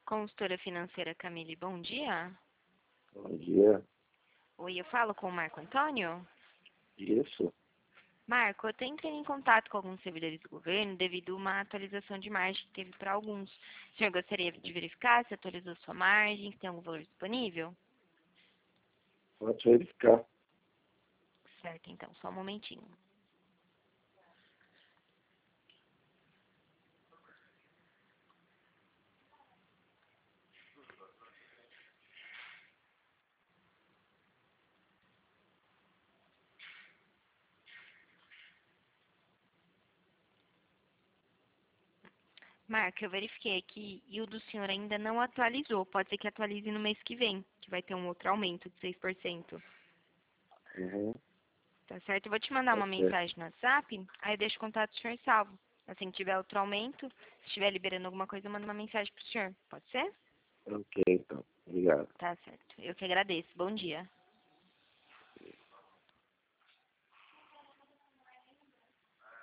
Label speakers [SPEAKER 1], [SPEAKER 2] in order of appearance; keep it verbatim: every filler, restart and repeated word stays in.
[SPEAKER 1] Consultora financeira Camille, bom dia.
[SPEAKER 2] Bom dia.
[SPEAKER 1] Oi, eu falo com o Marco Antônio?
[SPEAKER 2] Isso.
[SPEAKER 1] Marco, eu tenho entrado em contato com alguns servidores do governo devido a uma atualização de margem que teve para alguns. O senhor gostaria de verificar se atualizou sua margem, se tem algum valor disponível?
[SPEAKER 2] Pode verificar.
[SPEAKER 1] Certo, então, só um momentinho. Marco, eu verifiquei aqui e o do senhor ainda não atualizou. Pode ser que atualize no mês que vem, que vai ter um outro aumento de seis por cento.
[SPEAKER 2] Uhum.
[SPEAKER 1] Tá certo? Eu vou te mandar uma
[SPEAKER 2] Pode ser.
[SPEAKER 1] mensagem no WhatsApp, aí eu deixo o contato do senhor salvo. Assim que tiver outro aumento, se estiver liberando alguma coisa, eu mando uma mensagem pro senhor. Pode ser?
[SPEAKER 2] Ok, então. Obrigado.
[SPEAKER 1] Tá certo. Eu que agradeço. Bom dia.